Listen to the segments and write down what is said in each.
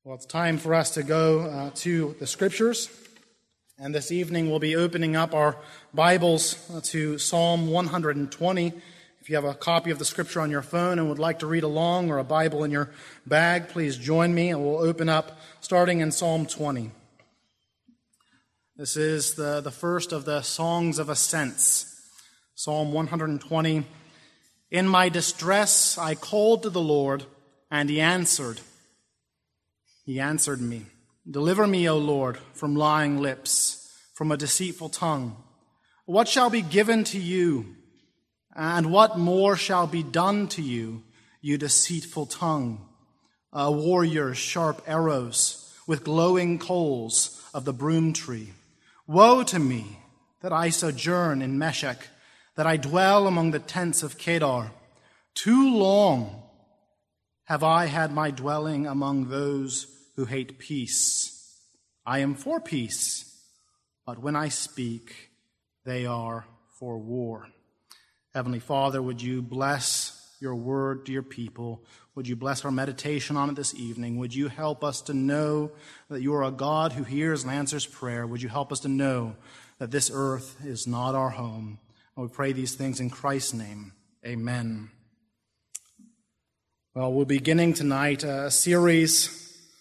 Well, it's time for us to go to the Scriptures, and this evening we'll be opening up our Bibles to Psalm 120. If you have a copy of the Scripture on your phone and would like to read along, or a Bible in your bag, please join me, and we'll open up starting in Psalm 20. This is the first of the Songs of Ascents. Psalm 120. In my distress I called to the Lord, and He answered. He answered me. Deliver me, O Lord, from lying lips, from a deceitful tongue. What shall be given to you, and what more shall be done to you, you deceitful tongue? A warrior's sharp arrows with glowing coals of the broom tree. Woe to me that I sojourn in Meshech, that I dwell among the tents of Kedar. Too long have I had my dwelling among those who hate peace. I am for peace, but when I speak, they are for war. Heavenly Father, would you bless your word to your people? Would you bless our meditation on it this evening? Would you help us to know that you are a God who hears and answers prayer? Would you help us to know that this earth is not our home? And we pray these things in Christ's name. Amen. Well, we're beginning tonight a series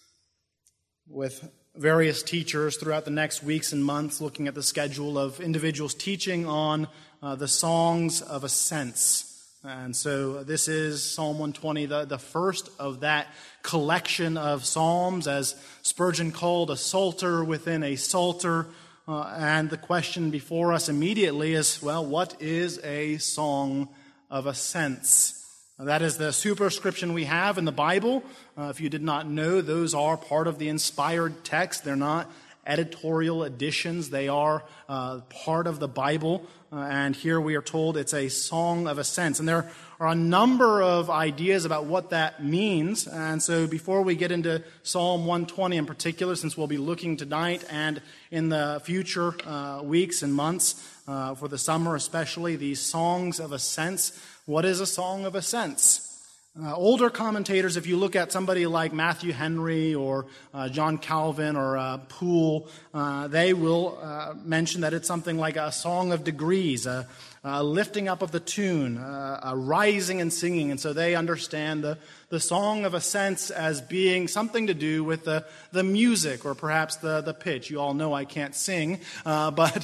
with various teachers throughout the next weeks and months, looking at the schedule of individuals teaching on the Songs of Ascents. And so this is Psalm 120, the first of that collection of psalms, as Spurgeon called a psalter within a psalter. And the question before us immediately is, well, what is a Song of Ascents? That is the superscription we have in the Bible. If you did not know, those are part of the inspired text. They're not editorial additions. They are part of the Bible. And here we are told it's a Song of Ascents. And there are a number of ideas about what that means. And so before we get into Psalm 120 in particular, since we'll be looking tonight and in the future weeks and months, for the summer especially, these Songs of Ascents. What is a Song of Ascents? Older commentators, if you look at somebody like Matthew Henry or John Calvin or Poole, they will mention that it's something like a song of degrees, a lifting up of the tune, a rising and singing. And so they understand the Song of Ascents as being something to do with the music or perhaps the pitch. You all know I can't sing, but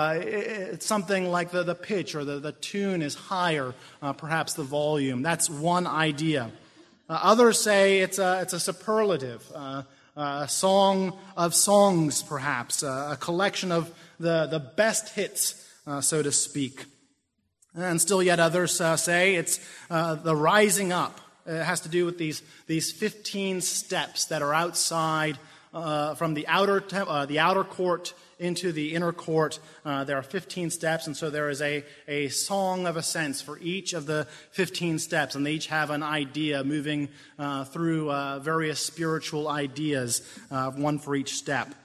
it's something like the pitch or the tune is higher, perhaps the volume. That's one idea. Others say it's a superlative, a song of songs perhaps, a collection of the best hits, so to speak. And still yet others say it's the rising up. It has to do with these 15 steps that are outside from the outer court into the inner court. There are 15 steps, and so there is a Song of Ascents for each of the 15 steps, and they each have an idea moving through various spiritual ideas, one for each step.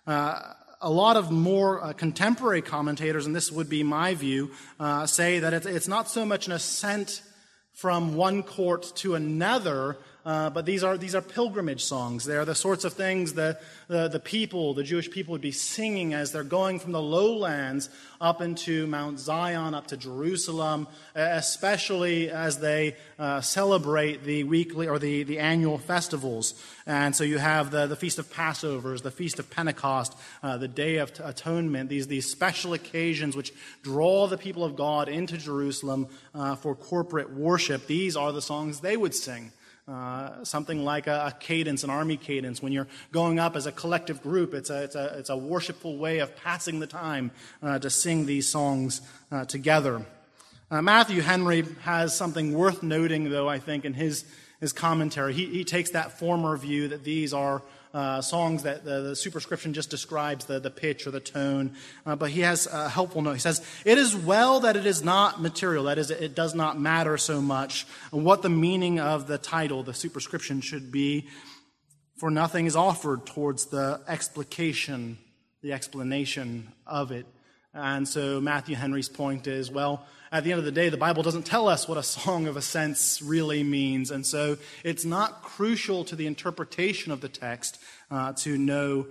A lot of more contemporary commentators, and this would be my view, say that it's not so much an ascent from one court to another, but these are pilgrimage songs. They are the sorts of things that the Jewish people would be singing as they're going from the lowlands up into Mount Zion, up to Jerusalem, especially as they celebrate the weekly or the annual festivals. And so you have the Feast of Passovers, the Feast of Pentecost, the Day of Atonement, these special occasions which draw the people of God into Jerusalem for corporate worship. These are the songs they would sing. Something like a cadence, an army cadence. When you're going up as a collective group, it's a worshipful way of passing the time to sing these songs together. Matthew Henry has something worth noting, though, I think, in his commentary. He takes that former view that these are songs that the superscription just describes the pitch or the tone, but he has a helpful note. He says, "It is well that it is not material, that is, it does not matter so much what the meaning of the title, the superscription, should be, for nothing is offered towards the explication, the explanation of it." And so Matthew Henry's point is, well, at the end of the day, the Bible doesn't tell us what a song of ascents really means. And so it's not crucial to the interpretation of the text to know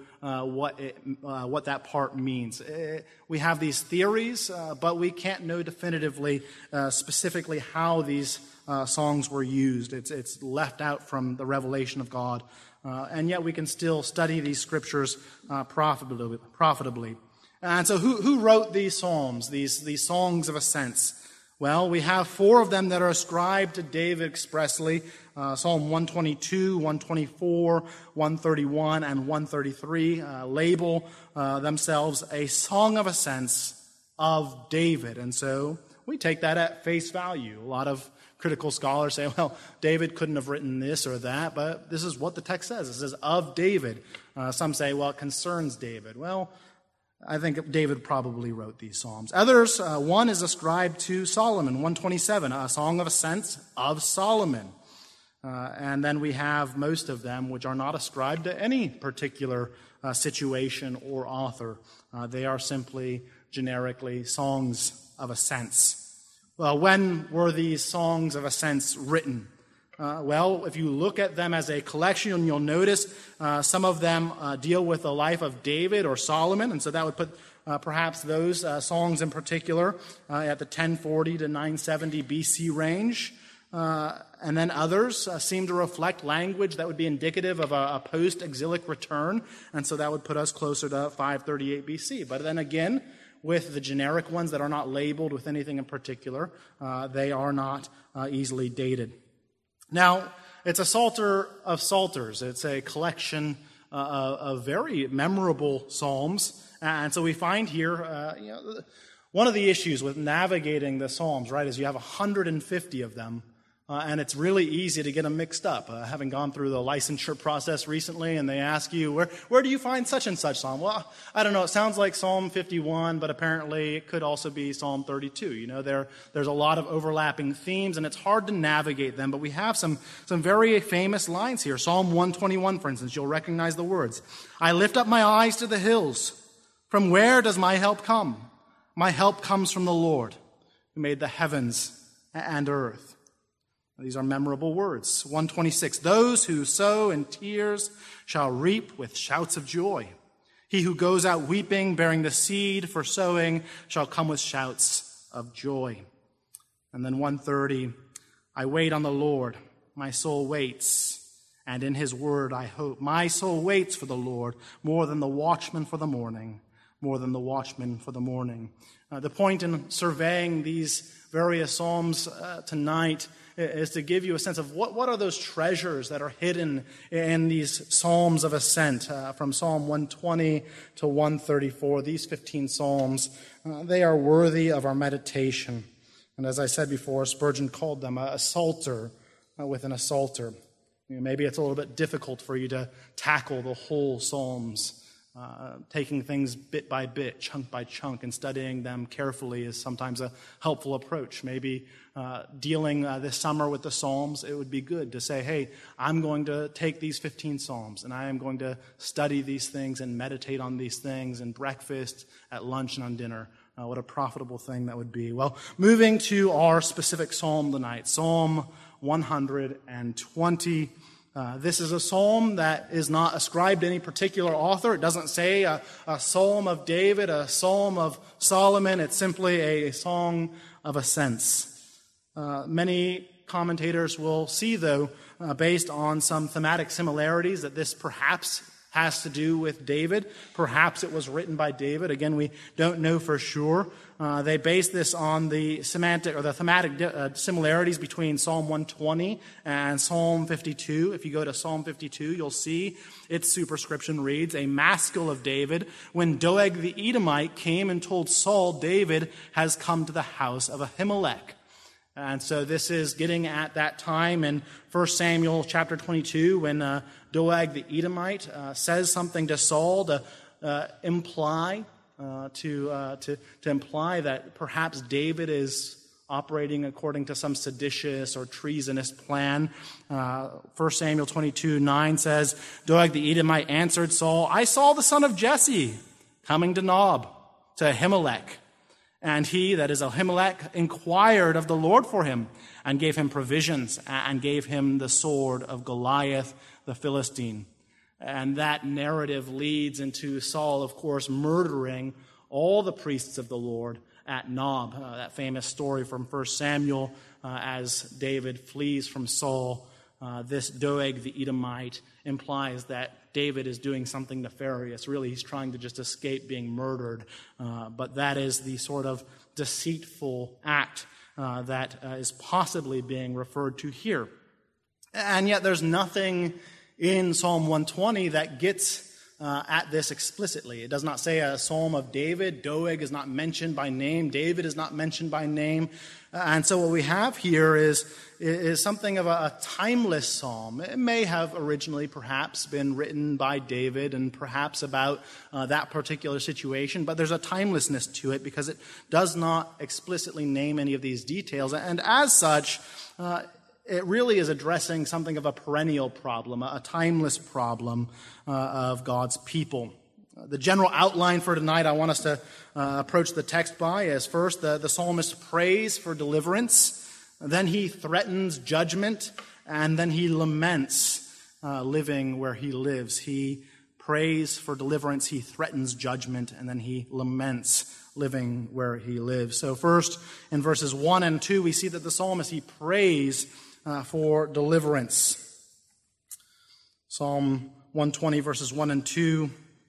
what that part means. We have these theories, but we can't know definitively, specifically how these songs were used. It's left out from the revelation of God. And yet we can still study these scriptures profitably. And so who wrote these psalms, these songs of ascents? Well, we have 4 of them that are ascribed to David expressly. Psalm 122, 124, 131, and 133 label themselves a song of ascents of David. And so we take that at face value. A lot of critical scholars say, well, David couldn't have written this or that, but this is what the text says. It says of David. Some say, well, it concerns David. Well, I think David probably wrote these psalms. Others, one is ascribed to Solomon, 127, a song of ascents of Solomon. And then we have most of them which are not ascribed to any particular situation or author. They are simply generically songs of ascents. Well, when were these songs of ascents written? Well, if you look at them as a collection, you'll notice some of them deal with the life of David or Solomon, and so that would put perhaps those songs in particular at the 1040 to 970 BC range. And then others seem to reflect language that would be indicative of a post-exilic return, and so that would put us closer to 538 BC. But then again, with the generic ones that are not labeled with anything in particular, they are not easily dated. Now, it's a psalter of psalters. It's a collection of very memorable psalms. And so we find here, one of the issues with navigating the psalms, right, is you have 150 of them. And it's really easy to get them mixed up. Having gone through the licensure process recently, and they ask you, where do you find such and such psalm? Well, I don't know. It sounds like Psalm 51, but apparently it could also be Psalm 32. There's a lot of overlapping themes, and it's hard to navigate them. But we have some very famous lines here. Psalm 121, for instance, you'll recognize the words. I lift up my eyes to the hills. From where does my help come? My help comes from the Lord, who made the heavens and earth. These are memorable words. 126, those who sow in tears shall reap with shouts of joy. He who goes out weeping, bearing the seed for sowing, shall come with shouts of joy. And then 130, I wait on the Lord, my soul waits, and in his word I hope. My soul waits for the Lord more than the watchman for the morning, more than the watchman for the morning. The point in surveying these various psalms tonight is to give you a sense of what are those treasures that are hidden in these psalms of ascent from Psalm 120 to 134. These 15 psalms, they are worthy of our meditation. And as I said before, Spurgeon called them a psalter within a psalter. Maybe it's a little bit difficult for you to tackle the whole psalms. Taking things bit by bit, chunk by chunk, and studying them carefully is sometimes a helpful approach. Maybe dealing this summer with the Psalms, it would be good to say, hey, I'm going to take these 15 Psalms, and I am going to study these things and meditate on these things and breakfast, at lunch, and on dinner. What a profitable thing that would be. Well, moving to our specific psalm tonight, Psalm 120. This is a psalm that is not ascribed to any particular author. It doesn't say a psalm of David, a psalm of Solomon. It's simply a song of ascents. Many commentators will see, though, based on some thematic similarities, that this perhaps has to do with David. Perhaps it was written by David. Again, we don't know for sure. They base this on the semantic or the thematic similarities between Psalm 120 and Psalm 52. If you go to Psalm 52, you'll see its superscription reads, a maskil of David, when Doeg the Edomite came and told Saul, David has come to the house of Ahimelech. And so this is getting at that time in 1 Samuel chapter 22 when Doeg the Edomite says something to Saul to imply that perhaps David is operating according to some seditious or treasonous plan. 1 Samuel 22:9 says, Doeg the Edomite answered Saul, I saw the son of Jesse coming to Nob. to Ahimelech. And he, that is Ahimelech, inquired of the Lord for him and gave him provisions and gave him the sword of Goliath the Philistine. And that narrative leads into Saul, of course, murdering all the priests of the Lord at Nob. That famous story from 1 Samuel as David flees from Saul. This Doeg the Edomite implies that David is doing something nefarious. Really, he's trying to just escape being murdered. But that is the sort of deceitful act that is possibly being referred to here. And yet there's nothing in Psalm 120 that gets at this explicitly. It does not say a psalm of David. Doeg is not mentioned by name. David is not mentioned by name. And so what we have here is something of a timeless psalm. It may have originally perhaps been written by David and perhaps about that particular situation, but there's a timelessness to it because it does not explicitly name any of these details. And as such, it really is addressing something of a perennial problem, a timeless problem of God's people. The general outline for tonight I want us to approach the text by is first the psalmist prays for deliverance, then he threatens judgment, and then he laments living where he lives. He prays for deliverance, he threatens judgment, and then he laments living where he lives. So first, in verses 1 and 2, we see that the psalmist, he prays for deliverance. Psalm 120, verses 1 and 2.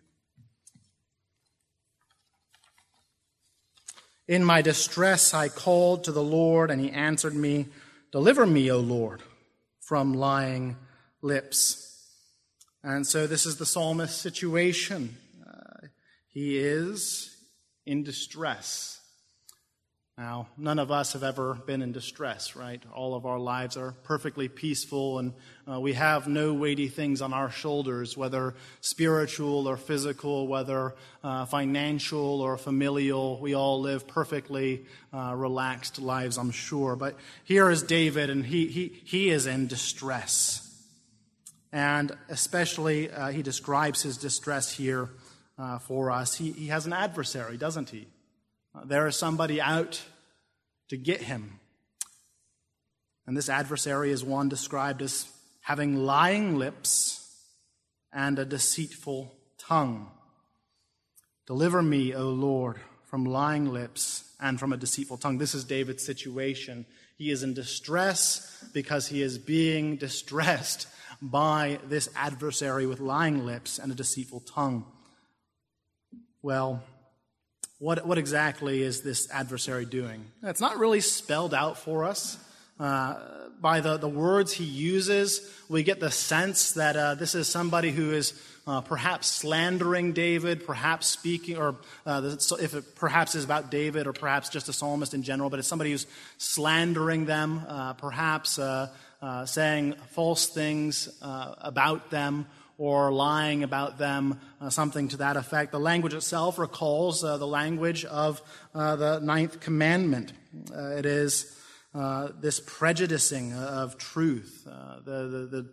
In my distress I called to the Lord, and he answered me. Deliver me, O Lord, from lying lips. And so this is the psalmist's situation. He is in distress. Now, none of us have ever been in distress, right? All of our lives are perfectly peaceful, and we have no weighty things on our shoulders, whether spiritual or physical, whether financial or familial. We all live perfectly relaxed lives, I'm sure. But here is David, and he is in distress. And especially, he describes his distress here for us. He has an adversary, doesn't he? There is somebody out to get him. And this adversary is one described as having lying lips and a deceitful tongue. Deliver me, O Lord, from lying lips and from a deceitful tongue. This is David's situation. He is in distress because he is being distressed by this adversary with lying lips and a deceitful tongue. Well, what exactly is this adversary doing? It's not really spelled out for us. By the words he uses, we get the sense that this is somebody who is perhaps slandering David, perhaps speaking, or if it perhaps is about David, or perhaps just a psalmist in general, but it's somebody who's slandering them, perhaps saying false things about them, or lying about them, something to that effect. The language itself recalls the language of the ninth commandment. It is this prejudicing of truth, the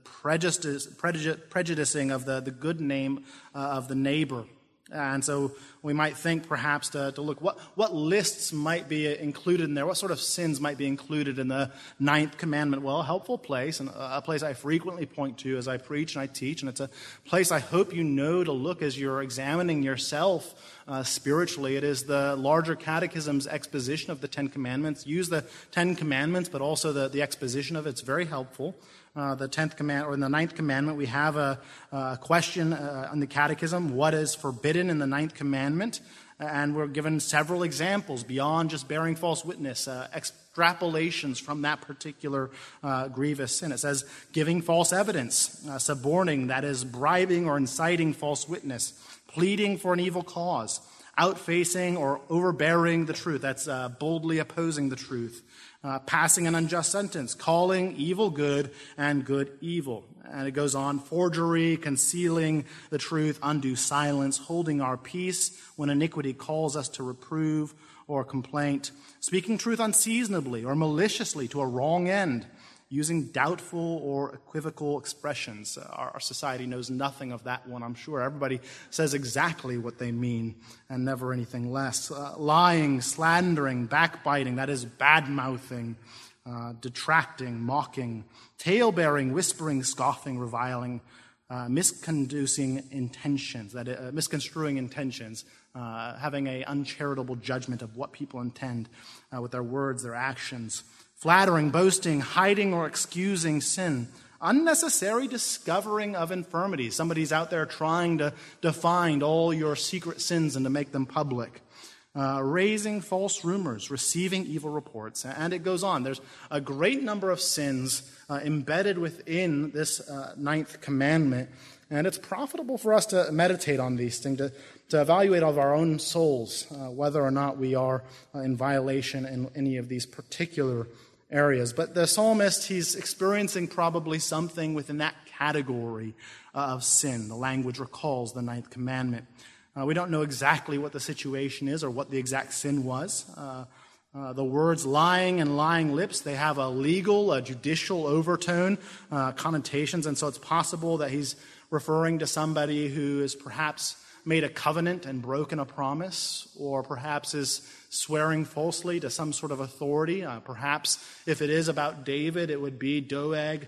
prejudicing of the good name of the neighbor. And so we might think perhaps to look what lists might be included in there, what sort of sins might be included in the ninth commandment. Well, a helpful place, and a place I frequently point to as I preach and I teach, and it's a place I hope you know to look as you're examining yourself spiritually. It is the larger catechism's exposition of the Ten Commandments. Use the Ten Commandments, but also the exposition of it. It's very helpful. The 10th command, or in the 9th commandment, we have a question on the catechism, what is forbidden in the 9th commandment? And we're given several examples beyond just bearing false witness, extrapolations from that particular grievous sin. It says giving false evidence, suborning, that is bribing or inciting false witness, pleading for an evil cause, outfacing or overbearing the truth, that's boldly opposing the truth, passing an unjust sentence, calling evil good and good evil. And it goes on, forgery, concealing the truth, undue silence, holding our peace when iniquity calls us to reprove or complaint, speaking truth unseasonably or maliciously to a wrong end, using doubtful or equivocal expressions. Our society knows nothing of that one, I'm sure. Everybody says exactly what they mean and never anything less. Lying, slandering, backbiting, that is bad-mouthing, detracting, mocking, tale-bearing, whispering, scoffing, reviling, misconducing intentions, misconstruing intentions, having an uncharitable judgment of what people intend with their words, their actions, flattering, boasting, hiding or excusing sin, unnecessary discovering of infirmities. Somebody's out there trying to find all your secret sins and to make them public. Raising false rumors, receiving evil reports, and it goes on. There's a great number of sins embedded within this ninth commandment, and it's profitable for us to meditate on these things, to evaluate of our own souls, whether or not we are in violation in any of these particular areas. But the psalmist, he's experiencing probably something within that category of sin. The language recalls the ninth commandment. We don't know exactly what the situation is or what the exact sin was. The words lying and lying lips, they have a legal, a judicial overtone, connotations, and so it's possible that he's referring to somebody who has perhaps made a covenant and broken a promise, or perhaps is swearing falsely to some sort of authority. Perhaps if it is about David, it would be Doeg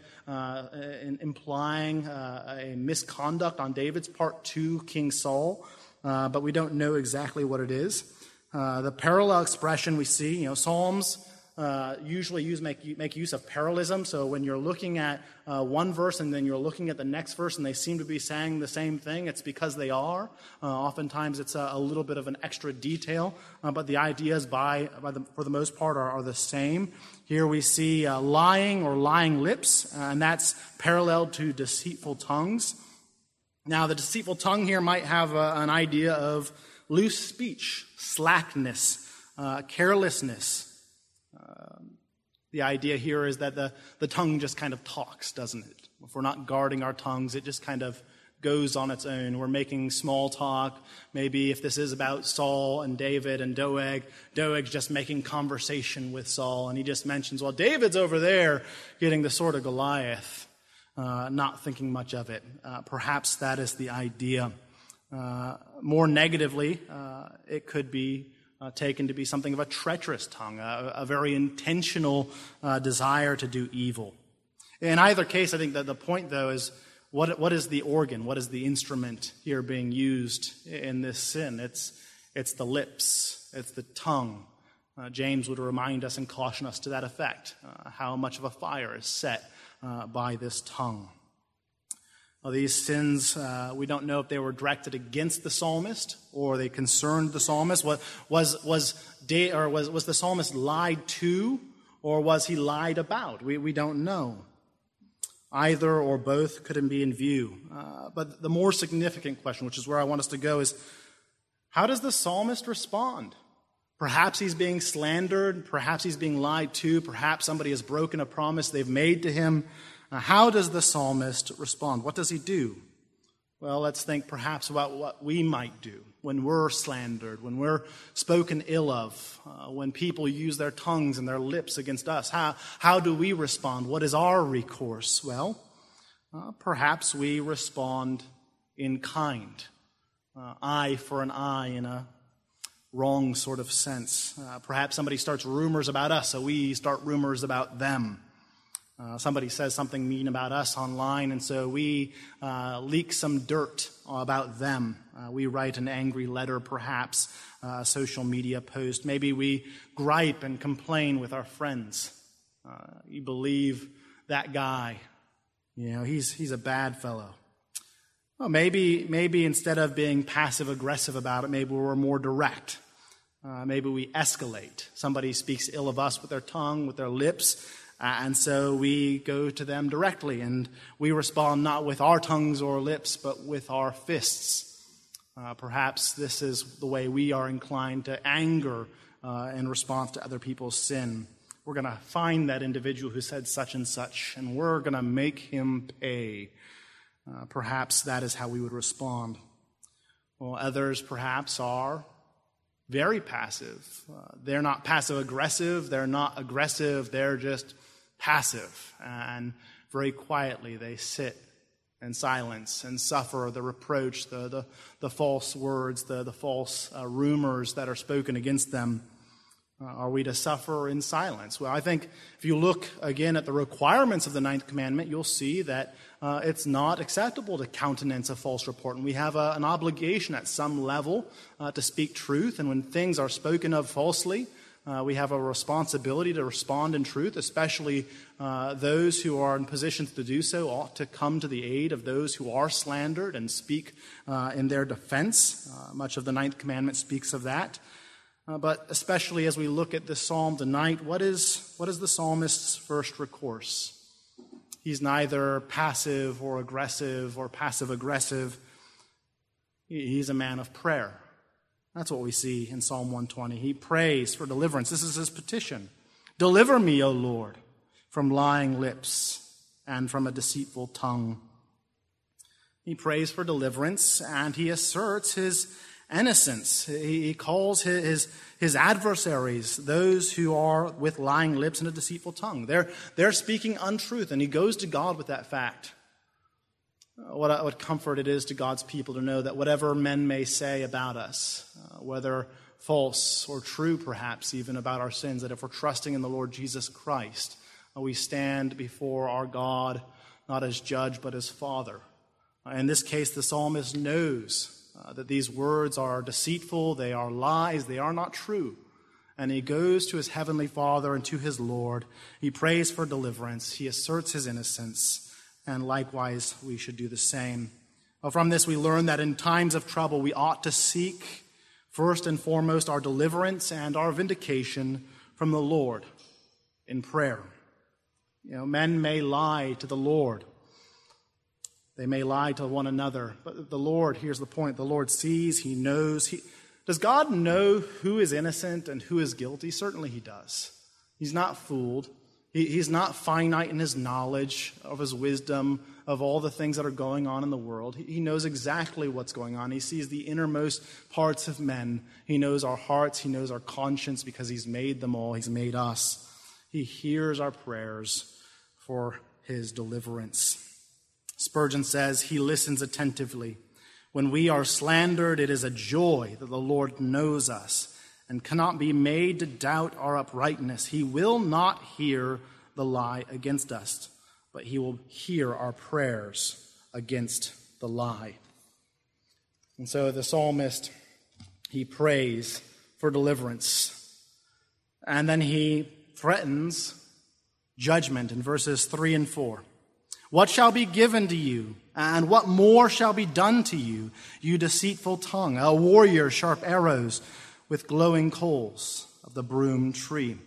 implying a misconduct on David's part to King Saul. But we don't know exactly what it is. The parallel expression we see, Psalms usually make use of parallelism. So when you're looking at one verse and then you're looking at the next verse and they seem to be saying the same thing, it's because they are. Oftentimes it's a little bit of an extra detail, but the ideas for the most part are the same. Here we see lying or lying lips, and that's paralleled to deceitful tongues. Now, the deceitful tongue here might have an idea of loose speech, slackness, carelessness. The idea here is that the tongue just kind of talks, doesn't it? If we're not guarding our tongues, it just kind of goes on its own. We're making small talk. Maybe if this is about Saul and David and Doeg's just making conversation with Saul, and he just mentions, well, David's over there getting the sword of Goliath. Not thinking much of it. Perhaps that is the idea. More negatively, it could be taken to be something of a treacherous tongue, a very intentional desire to do evil. In either case, I think that the point, though, is what is the organ? What is the instrument here being used in this sin? It's the lips. It's the tongue. James would remind us and caution us to that effect, how much of a fire is set by this tongue. Well, these sins, we don't know if they were directed against the psalmist or they concerned the psalmist. Was the psalmist lied to, or was he lied about? We don't know. Either or both couldn't be in view. But the more significant question, which is where I want us to go, is how does the psalmist respond? Perhaps he's being slandered. Perhaps he's being lied to. Perhaps somebody has broken a promise they've made to him. How does the psalmist respond? What does he do? Well, let's think perhaps about what we might do when we're slandered, when we're spoken ill of, when people use their tongues and their lips against us. How do we respond? What is our recourse? Well, perhaps we respond in kind. Eye for an eye in a wrong sort of sense. Perhaps somebody starts rumors about us, so we start rumors about them. Somebody says something mean about us online, and so we leak some dirt about them. We write an angry letter, perhaps, a social media post. Maybe we gripe and complain with our friends. You believe that guy. He's a bad fellow. Well, maybe instead of being passive-aggressive about it, maybe we're more direct. Maybe we escalate. Somebody speaks ill of us with their tongue, with their lips, and so we go to them directly, and we respond not with our tongues or lips, but with our fists. Perhaps this is the way we are inclined to anger in response to other people's sin. We're going to find that individual who said such and such, and we're going to make him pay. Perhaps that is how we would respond. Well, others perhaps are very passive. They're not passive-aggressive. They're not aggressive. They're just passive, and very quietly they sit in silence and suffer the reproach, the false words, the false rumors that are spoken against them. Are we to suffer in silence? Well, I think if you look again at the requirements of the ninth commandment, you'll see that it's not acceptable to countenance a false report. And we have an obligation at some level to speak truth. And when things are spoken of falsely, we have a responsibility to respond in truth, especially those who are in positions to do so ought to come to the aid of those who are slandered and speak in their defense. Much of the ninth commandment speaks of that. But especially as we look at this psalm tonight, what is the psalmist's first recourse? He's neither passive or passive-aggressive. He's a man of prayer. That's what we see in Psalm 120. He prays for deliverance. This is his petition. Deliver me, O Lord, from lying lips and from a deceitful tongue. He prays for deliverance, and he asserts his innocence. He calls his adversaries, those who are with lying lips and a deceitful tongue. They're speaking untruth, and he goes to God with that fact. What comfort it is to God's people to know that whatever men may say about us, whether false or true perhaps even about our sins, that if we're trusting in the Lord Jesus Christ, we stand before our God not as judge but as Father. In this case, the psalmist knows that these words are deceitful, they are lies, they are not true. And he goes to his heavenly Father and to his Lord. He prays for deliverance. He asserts his innocence. And likewise, we should do the same. Well, from this, we learn that in times of trouble, we ought to seek, first and foremost, our deliverance and our vindication from the Lord in prayer. Men may lie to the Lord. They may lie to one another, but the Lord, here's the point, the Lord sees, he knows. Does God know who is innocent and who is guilty? Certainly he does. He's not fooled. He's not finite in his knowledge of his wisdom, of all the things that are going on in the world. He knows exactly what's going on. He sees the innermost parts of men. He knows our hearts. He knows our conscience because he's made them all. He's made us. He hears our prayers for his deliverance. Spurgeon says, he listens attentively. When we are slandered, it is a joy that the Lord knows us and cannot be made to doubt our uprightness. He will not hear the lie against us, but he will hear our prayers against the lie. And so the psalmist, he prays for deliverance. And then he threatens judgment in verses 3 and 4. What shall be given to you, and what more shall be done to you, you deceitful tongue, a warrior, sharp arrows with glowing coals of the broom tree?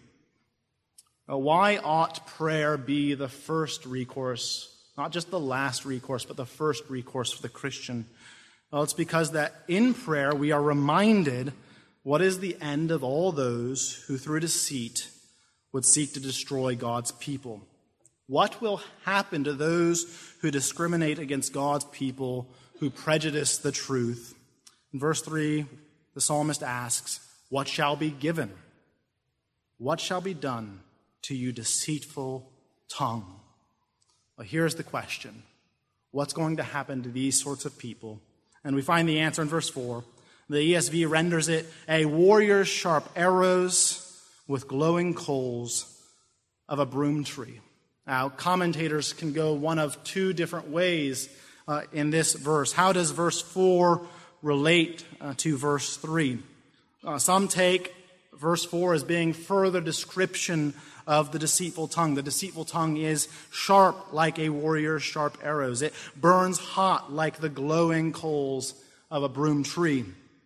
Why ought prayer be the first recourse, not just the last recourse, but the first recourse for the Christian? Well, it's because that in prayer we are reminded what is the end of all those who through deceit would seek to destroy God's people. What will happen to those who discriminate against God's people, who prejudice the truth? In verse 3, the psalmist asks, what shall be given? What shall be done to you, deceitful tongue? Well, here's the question. What's going to happen to these sorts of people? And we find the answer in verse 4. The ESV renders it, a warrior's sharp arrows with glowing coals of a broom tree. Now, commentators can go one of two different ways in this verse. How does verse 4 relate to verse 3? Some take verse 4 as being further description of the deceitful tongue. The deceitful tongue is sharp like a warrior's sharp arrows. It burns hot like the glowing coals of a broom tree.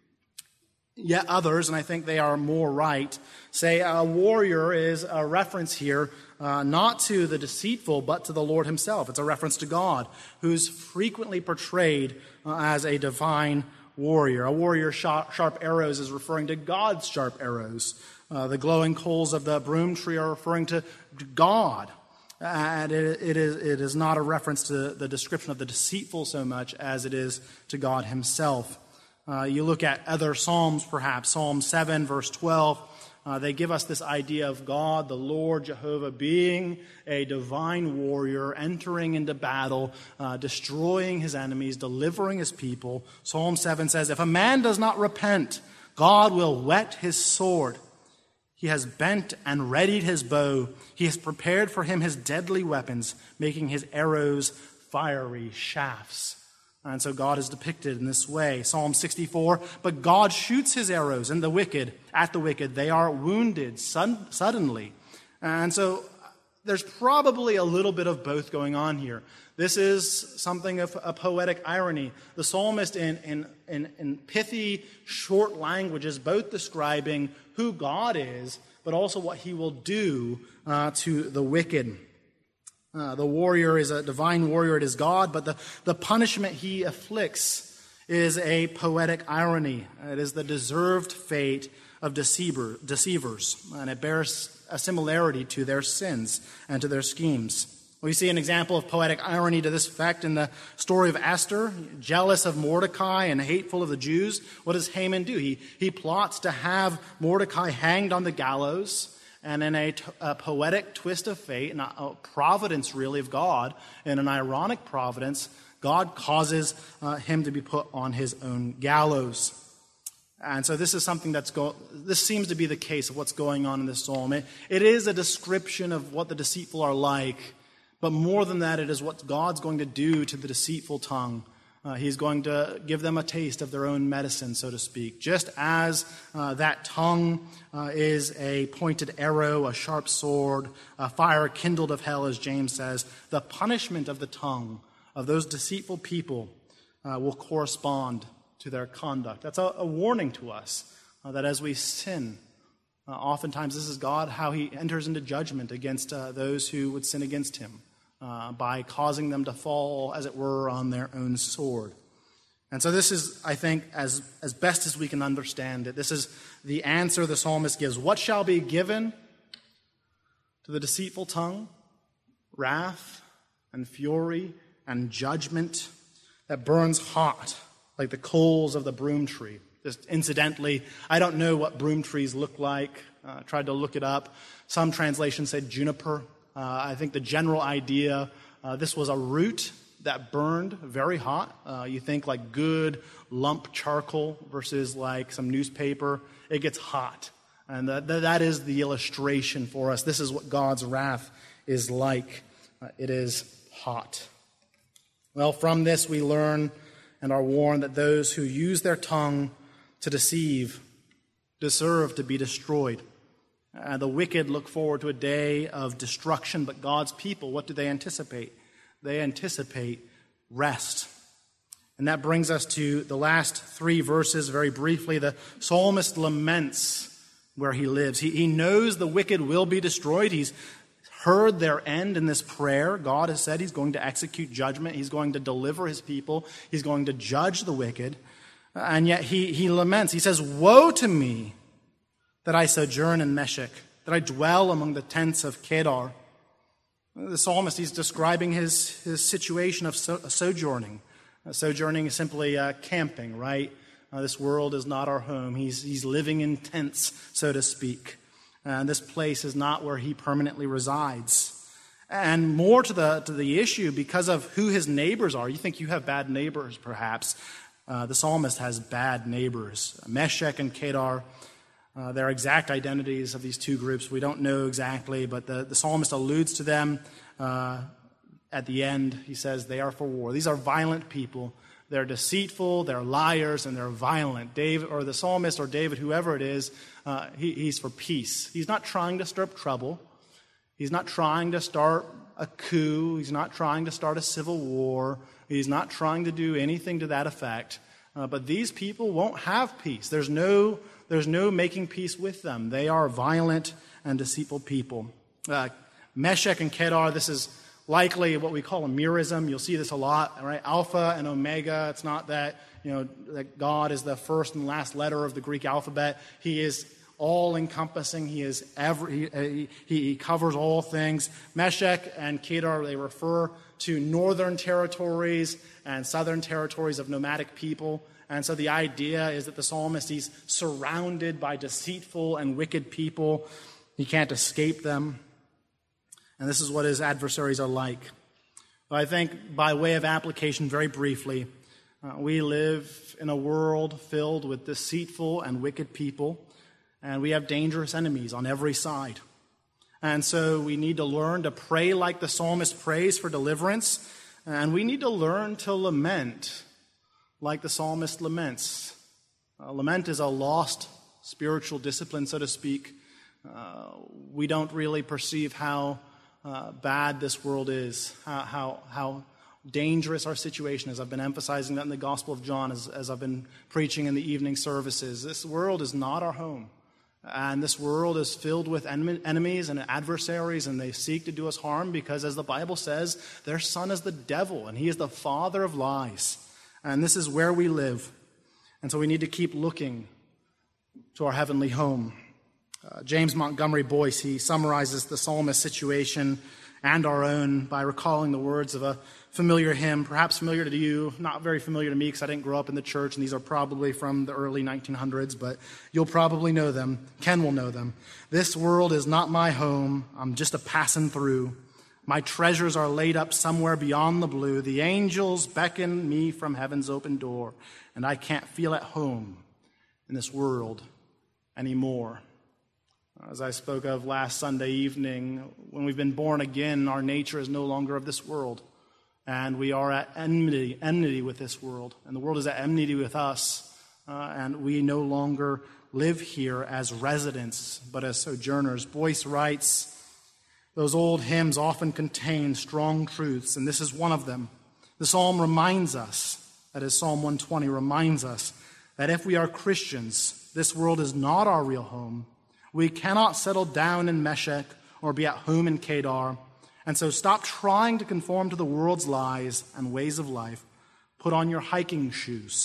Yet others, and I think they are more right, say a warrior is a reference here not to the deceitful, but to the Lord himself. It's a reference to God, who's frequently portrayed as a divine warrior. A warrior's sharp arrows is referring to God's sharp arrows. The glowing coals of the broom tree are referring to God. And it is not a reference to the description of the deceitful so much as it is to God himself. You look at other Psalms, perhaps. Psalm 7, verse 12, They give us this idea of God, the Lord Jehovah, being a divine warrior, entering into battle, destroying his enemies, delivering his people. Psalm 7 says, if a man does not repent, God will whet his sword. He has bent and readied his bow. He has prepared for him his deadly weapons, making his arrows fiery shafts. And so God is depicted in this way. Psalm 64, but God shoots his arrows at the wicked. They are wounded suddenly. And so there's probably a little bit of both going on here. This is something of a poetic irony. The psalmist in pithy, short language is both describing who God is, but also what he will do to the wicked. The warrior is a divine warrior, it is God, but the punishment he afflicts is a poetic irony. It is the deserved fate of deceivers, and it bears a similarity to their sins and to their schemes. We see an example of poetic irony to this effect in the story of Esther. Jealous of Mordecai and hateful of the Jews, what does Haman do? He plots to have Mordecai hanged on the gallows. And in a poetic twist of fate, and a providence really of God, and an ironic providence, God causes him to be put on his own gallows. And so this is something this seems to be the case of what's going on in this psalm. It is a description of what the deceitful are like, but more than that, it is what God's going to do to the deceitful tongue. He's going to give them a taste of their own medicine, so to speak. Just as that tongue is a pointed arrow, a sharp sword, a fire kindled of hell, as James says, the punishment of the tongue of those deceitful people will correspond to their conduct. That's a warning to us that as we sin, oftentimes this is God, how he enters into judgment against those who would sin against him. By causing them to fall, as it were, on their own sword. And so this is, I think, as best as we can understand it, this is the answer the psalmist gives. What shall be given to the deceitful tongue? Wrath and fury and judgment that burns hot like the coals of the broom tree. Just incidentally, I don't know what broom trees look like. Tried to look it up. Some translations said juniper. I think the general idea, this was a root that burned very hot. You think like good lump charcoal versus like some newspaper. It gets hot. And that is the illustration for us. This is what God's wrath is like. It is hot. Well, from this we learn and are warned that those who use their tongue to deceive deserve to be destroyed. The wicked look forward to a day of destruction, but God's people, what do they anticipate? They anticipate rest. And that brings us to the last three verses very briefly. The psalmist laments where he lives. He knows the wicked will be destroyed. He's heard their end in this prayer. God has said he's going to execute judgment. He's going to deliver his people. He's going to judge the wicked. And yet he laments. He says, woe to me that I sojourn in Meshech, that I dwell among the tents of Kedar. The psalmist, he's describing his situation of sojourning. Sojourning is simply camping, right? This world is not our home. He's living in tents, so to speak. And this place is not where he permanently resides. And more to the issue, because of who his neighbors are. You think you have bad neighbors, perhaps. The psalmist has bad neighbors. Meshech and Kedar. Their exact identities of these two groups, we don't know exactly, but the psalmist alludes to them at the end. He says they are for war. These are violent people. They're deceitful, they're liars, and they're violent. David, or the psalmist, or David, whoever it is, he's for peace. He's not trying to stir up trouble. He's not trying to start a coup. He's not trying to start a civil war. He's not trying to do anything to that effect. But these people won't have peace. There's no making peace with them. They are violent and deceitful people. Meshech and Kedar, this is likely what we call a merism. You'll see this a lot, right? Alpha and Omega. It's not that, that God is the first and last letter of the Greek alphabet. He is all-encompassing. He covers all things. Meshech and Kedar, they refer to northern territories and southern territories of nomadic people. And so the idea is that the psalmist, he's surrounded by deceitful and wicked people. He can't escape them. And this is what his adversaries are like. But I think by way of application, very briefly, we live in a world filled with deceitful and wicked people, and we have dangerous enemies on every side. And so we need to learn to pray like the psalmist prays for deliverance, and we need to learn to lament like the psalmist laments. Lament is a lost spiritual discipline, so to speak. We don't really perceive how bad this world is, how dangerous our situation is. I've been emphasizing that in the Gospel of John as I've been preaching in the evening services. This world is not our home. And this world is filled with enemies and adversaries, and they seek to do us harm because, as the Bible says, their son is the devil, and he is the father of lies. And this is where we live. And so we need to keep looking to our heavenly home. James Montgomery Boyce, he summarizes the psalmist's situation and our own by recalling the words of a familiar hymn, perhaps familiar to you, not very familiar to me because I didn't grow up in the church, and these are probably from the early 1900s, but you'll probably know them. Ken will know them. This world is not my home. I'm just a passing through. My treasures are laid up somewhere beyond the blue. The angels beckon me from heaven's open door, and I can't feel at home in this world anymore. As I spoke of last Sunday evening, when we've been born again, our nature is no longer of this world, and we are at enmity with this world, and the world is at enmity with us, and we no longer live here as residents, but as sojourners. Boyce writes, those old hymns often contain strong truths, and this is one of them. The psalm reminds us, that is Psalm 120, reminds us that if we are Christians, this world is not our real home. We cannot settle down in Meshech or be at home in Kedar. And so stop trying to conform to the world's lies and ways of life. Put on your hiking shoes.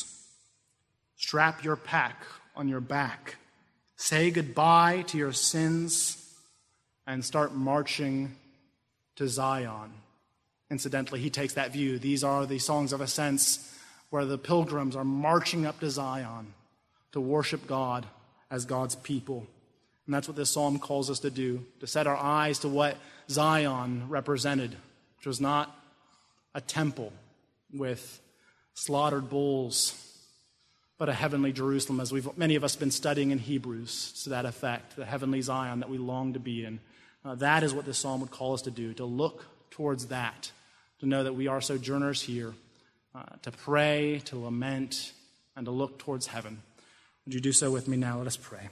Strap your pack on your back. Say goodbye to your sins and start marching to Zion. Incidentally, he takes that view. These are the songs of ascents where the pilgrims are marching up to Zion to worship God as God's people. And that's what this psalm calls us to do, to set our eyes to what Zion represented, which was not a temple with slaughtered bulls, but a heavenly Jerusalem, as many of us have been studying in Hebrews to that effect, the heavenly Zion that we long to be in. That is what this psalm would call us to do, to look towards that, to know that we are sojourners here, to pray, to lament, and to look towards heaven. Would you do so with me now? Let us pray.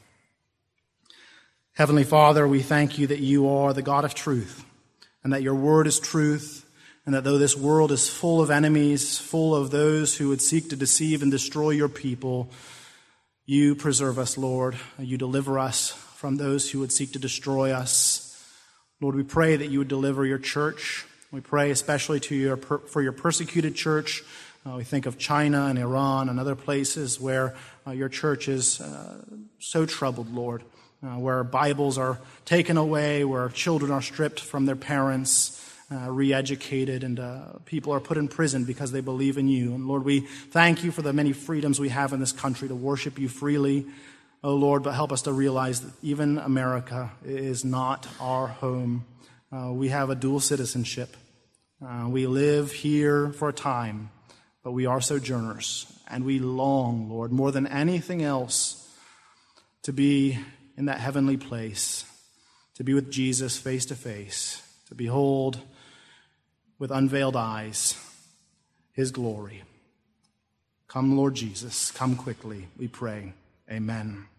Heavenly Father, we thank you that you are the God of truth, and that your word is truth, and that though this world is full of enemies, full of those who would seek to deceive and destroy your people, you preserve us, Lord. You deliver us from those who would seek to destroy us. Lord, we pray that you would deliver your church. We pray especially for your persecuted church. We think of China and Iran and other places where your church is so troubled, Lord, where Bibles are taken away, where children are stripped from their parents, re-educated, and people are put in prison because they believe in you. And Lord, we thank you for the many freedoms we have in this country to worship you freely. Oh Lord, but help us to realize that even America is not our home. We have a dual citizenship. We live here for a time, but we are sojourners. And we long, Lord, more than anything else, to be in that heavenly place, to be with Jesus face to face, to behold with unveiled eyes his glory. Come, Lord Jesus, come quickly, we pray. Amen.